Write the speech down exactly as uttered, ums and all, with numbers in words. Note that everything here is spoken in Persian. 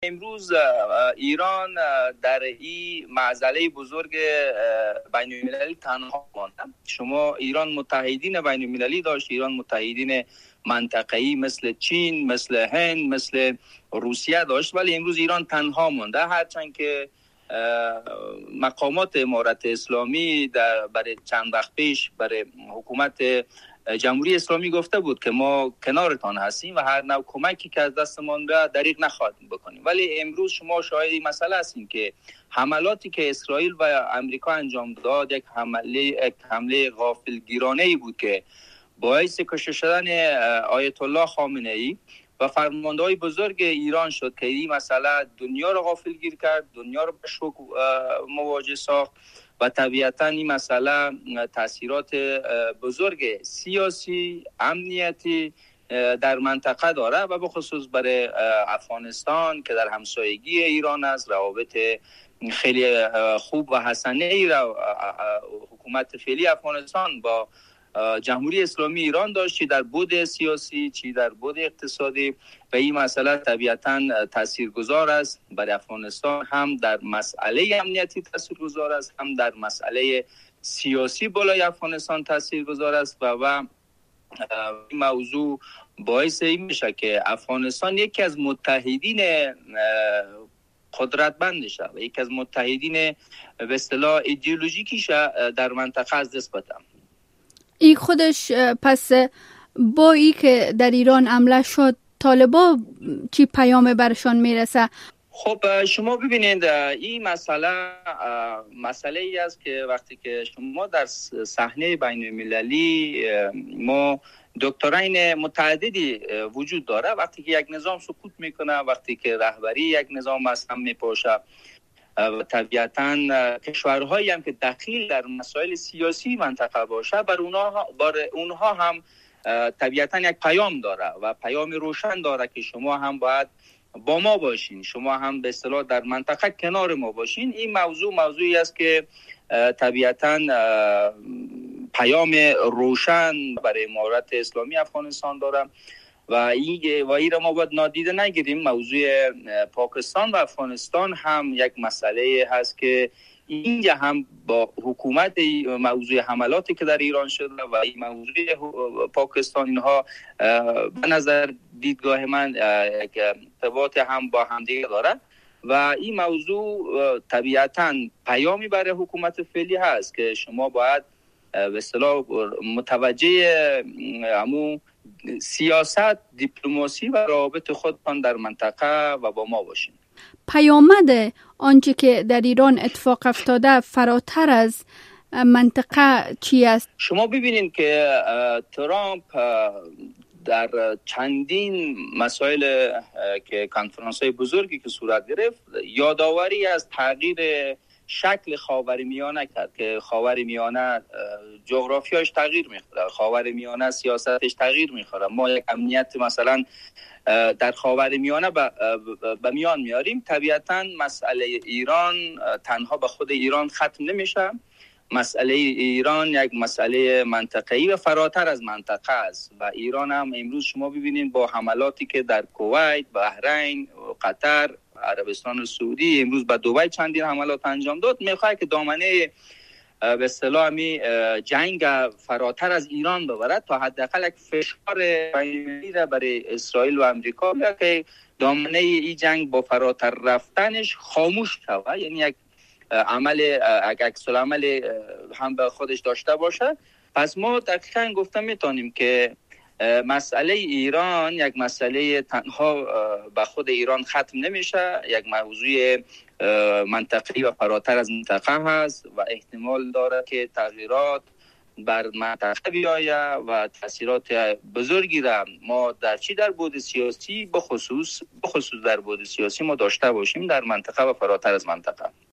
امروز ایران در این معضله بزرگ بین المللی تنها مانده. شما ایران متحدین بین المللی داشت، ایران متحدین منطقه‌ای مثل چین، مثل هند، مثل روسیه داشت، ولی امروز ایران تنها مانده. هرچند که مقامات امارت اسلامی در برای چند وقت پیش برای حکومت جمهوری اسلامی گفته بود که ما کنارتان هستیم و هر نوع کمکی که از دستمان بیاد دریغ نخواهیم بکنیم، ولی امروز شما شاهد این مسئله هستین که حملاتی که اسرائیل و امریکا انجام داد یک حمله یک حمله غافلگیرانه‌ای بود که باعث کشته شدن آیت الله خامنه ای و فرمانده‌های بزرگ ایران شد که این مسئله دنیا را غافلگیر کرد، دنیا را به شوک مواجه ساخت و طبیعتاً این مسئله تاثیرات بزرگ سیاسی، امنیتی در منطقه داره و به خصوص برای افغانستان که در همسایگی ایران است. روابط خیلی خوب و حسنه ای را حکومت فعلی افغانستان با جمهوری اسلامی ایران داشت، چی در بود سیاسی چی در بود اقتصادی، و این مسئله طبیعتاً تاثیرگذار است برای افغانستان، هم در مسئله امنیتی تاثیرگذار است، هم در مسئله سیاسی بالای افغانستان تاثیرگذار است و و این موضوع باعث این میشه که افغانستان یکی از متحدین قدرتمندش و یکی از متحدین به اصطلاح ایدئولوژیکیش در منطقه از دست بده. این خودش پس با ای که در ایران حمله شد طالبا چی پیام برشان میرسه؟ خب شما ببینید این مسئله مسئله ای است که وقتی که شما در صحنه بین المللی ما دکترین متعددی وجود داره، وقتی که یک نظام سقوط میکنه، وقتی که رهبری یک نظام از هم میپاشه و طبیعتاً کشورهایی هم که دخیل در مسائل سیاسی منطقه باشه بر اونها بر اونها هم طبیعتاً یک پیام داره و پیام روشن داره که شما هم باید با ما باشین، شما هم به اصطلاح در منطقه کنار ما باشین. این موضوع موضوعی است که طبیعتاً پیام روشن برای امارت اسلامی افغانستان داره و این و این را ما باید نادیده نگیریم. موضوع پاکستان و افغانستان هم یک مسئله هست که اینجا هم با حکومت موضوع حملاتی که در ایران شده و این موضوع پاکستان، اینها به نظر دیدگاه من یک ارتباط هم با هم دیگه داره و این موضوع طبیعتاً پیامی برای حکومت فعلی هست که شما باید به اصطلاح متوجه همون سیاست، دیپلماسی و روابط خودتان در منطقه و با ما باشین. پیامد آنچه که در ایران اتفاق افتاده فراتر از منطقه چی است؟ شما ببینید که ترامپ در چندین مسائل که کنفرانس‌های بزرگی که صورت گرفت یادآوری از تغییر شکل خاورمیانه کرد که خاورمیانه جغرافیاش تغییر میخوره، خاورمیانه سیاستش تغییر میخوره. ما یک امنیت مثلا در خاورمیانه به میان میاریم، طبیعتاً مسئله ایران تنها به خود ایران ختم نمیشه. مسئله ایران یک مسئله منطقه‌ای و فراتر از منطقه است و ایران هم امروز شما ببینید با حملاتی که در کویت، بحرین، قطر، عربستان سعودی، امروز به دبی چندین حملات انجام داد، میخواد که دامنه به اصطلاح می جنگ فراتر از ایران ببرد تا حداقل یک فشار بین‌المللی را برای اسرائیل و امریکا بیاره که دامنه این جنگ با فراتر رفتنش خاموش شود، یعنی یک عمل عکس العمل هم به خودش داشته باشه. پس ما دقیقاً گفتم میتونیم که مسئله ایران یک مسئله تنها به خود ایران ختم نمیشه، یک موضوع منطقی و فراتر از منطقه هست و احتمال داره که تغییرات بر منطقه بیایه و تاثیرات بزرگی را ما در چی در بود سیاسی بخصوص بخصوص در بود سیاسی ما داشته باشیم در منطقه و فراتر از منطقه.